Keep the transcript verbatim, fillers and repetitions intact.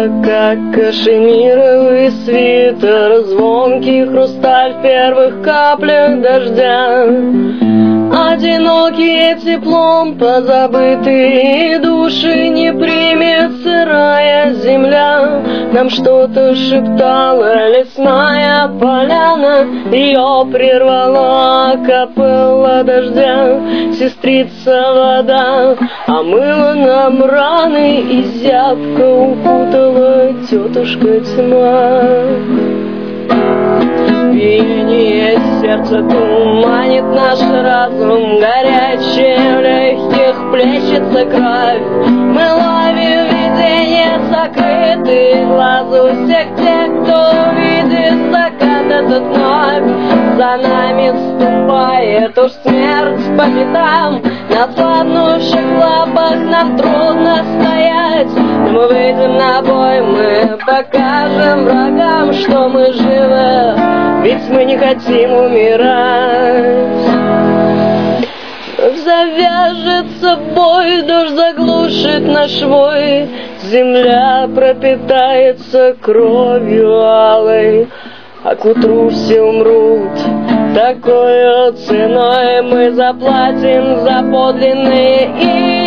как кашемировый свитер, звонкий хрусталь в первых каплях дождя. Одинокие теплом позабытые души не примет сырая земля. Нам что-то шептала лесная поляна, ее прервала капелла дождя. Сестрица вода омыла нам раны, и зябко укутала тетушка тьма. Биение сердца туманит наш разум, горячее в легких плещется кровь. Мы ловим видение, сокрытые глазу всех тех, кто видит закат этот вновь. За нами вступает уж смерть по пятам, на слабнувших лапах нам трудно стоять. Но мы выйдем на бой, мы покажем врагам, что мы живы, ведь мы не хотим умирать. Завяжется бой, дождь заглушит наш вой, земля пропитается кровью алой, а к утру все умрут. Такой ценой мы заплатим за подлинные и